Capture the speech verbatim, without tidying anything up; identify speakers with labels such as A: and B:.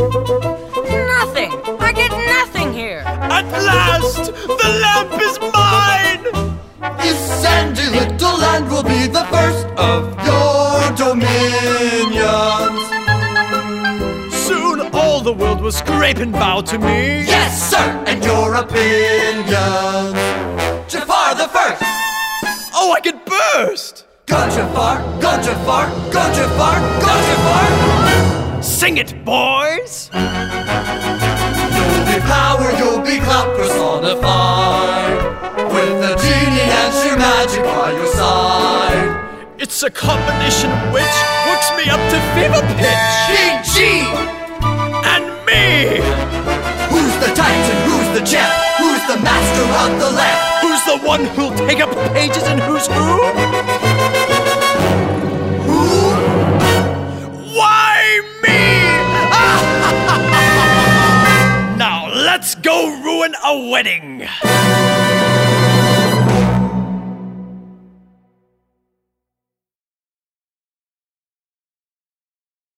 A: Nothing! I get nothing here!
B: At last, the lamp is mine!
C: This sandy little land will be the first of your dominions.
B: Soon all the world will scrape and bow to me.
C: Yes, sir, and your opinions. Jafar the first.
B: Oh, I can burst!
C: Go Jafar, go Jafar, go Jafar, go Jafar.
B: Sing it, boys!
C: You'll be power, you'll be clout personified, with the genie and sheer magic by your side.
B: It's a combination which works me up to fever pitch.
C: P G!
B: And me!
C: Who's the titan, who's the champ, who's the master of the lamp?
B: Who's the one who'll take up pages and who's who?
C: Who?
B: Why me? Now let's go ruin a wedding!